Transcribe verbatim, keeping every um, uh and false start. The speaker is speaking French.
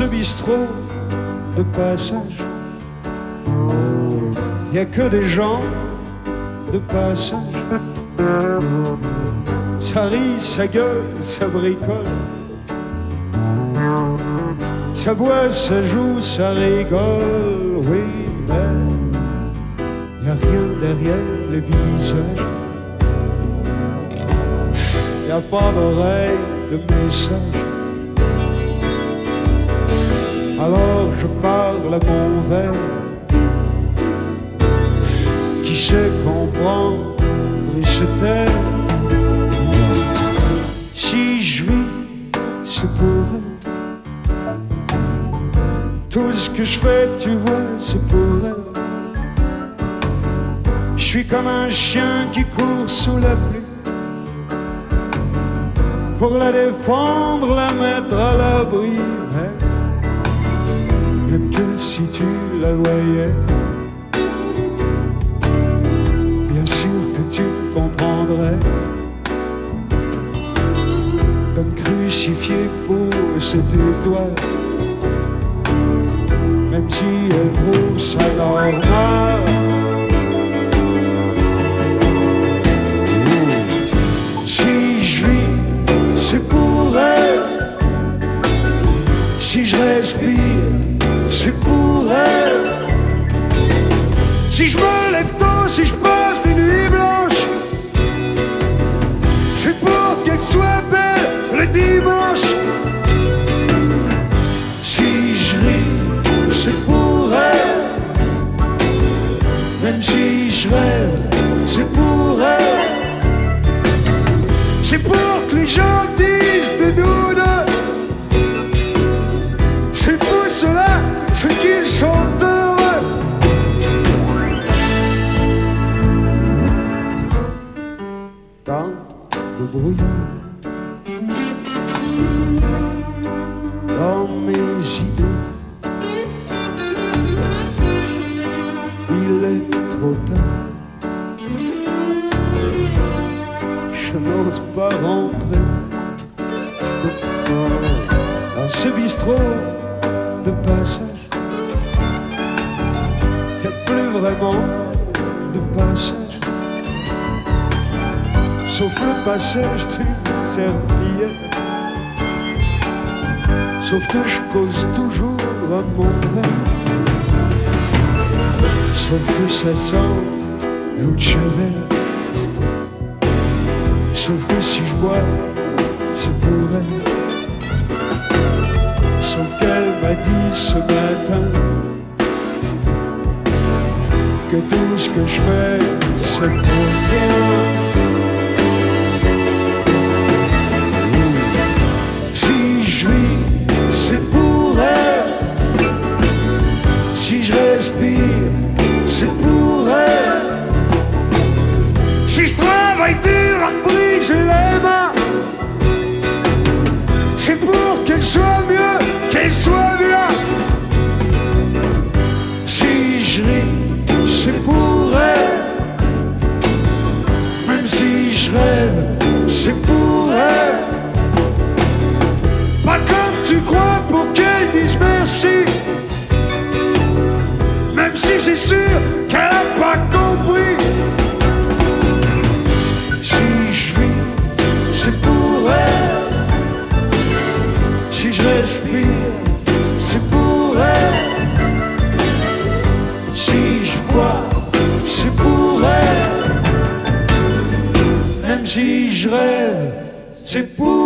ce bistrot de passage, y a que des gens de passage. Ça rit, ça gueule, ça bricole, ça boit, ça joue, ça rigole. Oui, mais y a rien derrière les visages, y a pas d'oreille de message. Alors je parle à mon verre qui sait comprendre et se taire. Si je vis, c'est pour elle. Tout ce que je fais, tu vois, c'est pour elle. Je suis comme un chien qui court sous la pluie, pour la défendre, la mettre à l'abri. Même que si tu la voyais, bien sûr que tu comprendrais de me crucifier pour cette étoile, même si elle trouve ça normal. Si je vis, c'est pour elle. Si je respire, c'est pour elle. Si je me lève tôt, si je passe des nuits blanches, c'est pour qu'elle soit belle le dimanche. Si je ris, c'est pour elle. Même si je rêve, c'est pour elle. C'est pour que les gens disent de nous deux, c'est pour cela ce qu'ils sont heureux. Dans le brouillard, dans mes idées, il est trop tard. Je n'ose pas rentrer dans ce bistrot de passage. Y a plus vraiment de passage, sauf le passage d'une serviette. Sauf que je cause toujours à mon verre, sauf que ça sent l'eau de Javel. Sauf que si je bois, c'est pour elle. Sauf qu'elle m'a dit ce matin que tout ce que je fais, c'est pour rien. Si je vis, c'est pour elle. Si je respire, c'est pour elle. Si je travaille dur à me briser les mains, c'est pour qu'elle soit mieux, qu'elle soit bien. Si je ris, c'est pour elle. Même si je rêve, c'est pour elle. Pas comme tu crois pour qu'elle dise merci, même si c'est sûr qu'elle n'a pas compris. Si je vis, c'est pour elle. Si je respire, c'est pour elle. Si je bois, c'est pour elle. Même si je rêve, c'est pour elle.